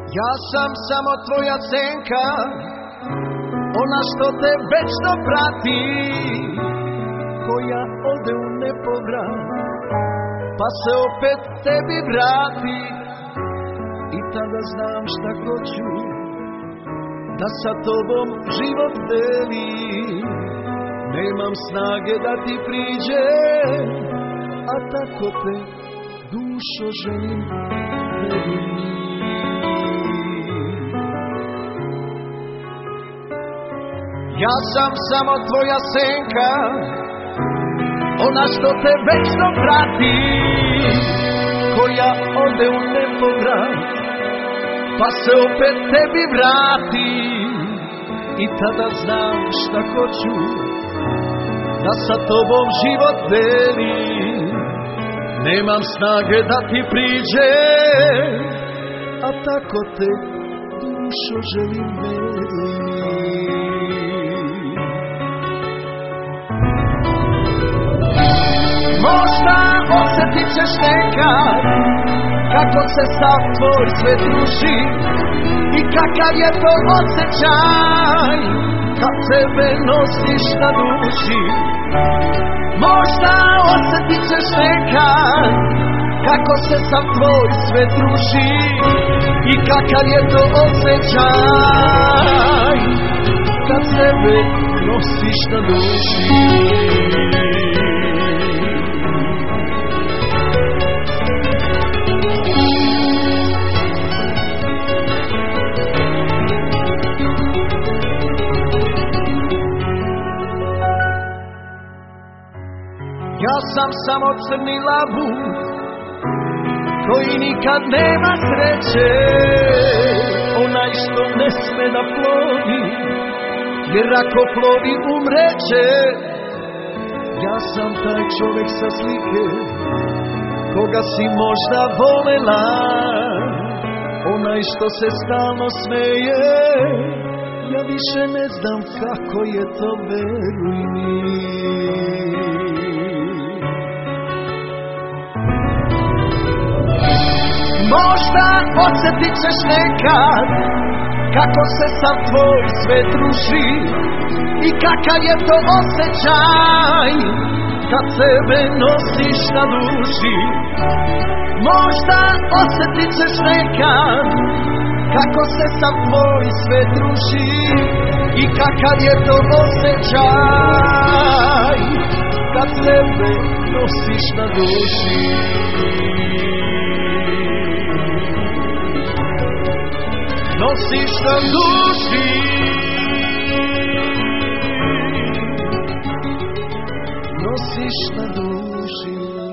Ja sam samo tvoja senka, ona što te večno prati, koja ode u nepovrat, pa se opet tebi vrati. I tada znam šta hoću, da sa tobom život delim. Nemam snage da ti priđem, a tako te dušo želim velim. Ja sam samo tvoja senka, ona što te večno prati, koja ode u nepovrat, pa se opet tebi vrati. I tada znam šta hoću, da sa tobom život delim. Nemam snage da ti priđem, a tako te dušo želim velim. Možda osjetit ćeš nekad kako se sav tvoj svet ruši i kakav je to osjećaj kad sebe nosiš na duši. Možda osjetit ćeš nekad kako se sav tvoj svet ruši i kakav je to osjećaj kad sebe nosiš na duši. Ja sam samo crni labud koji nikad nema sreće, onaj što ne sme da plovi, jer ako plovi umreće. Ja sam taj čovjek sa slike koga si možda volela, onaj što se stalno smeje. Ja više ne znam kako je to, veruj mi. Možda osjetit ćeš nekad kako se sav tvoj svet ruši i kakav je to osjećaj kad sebe nosiš na duši. Možda osjetit ćeš nekad kako se sav tvoj svet ruši i kakav je to osjećaj kad sebe nosiš na duši. Nosiš na duši, nosiš na duši.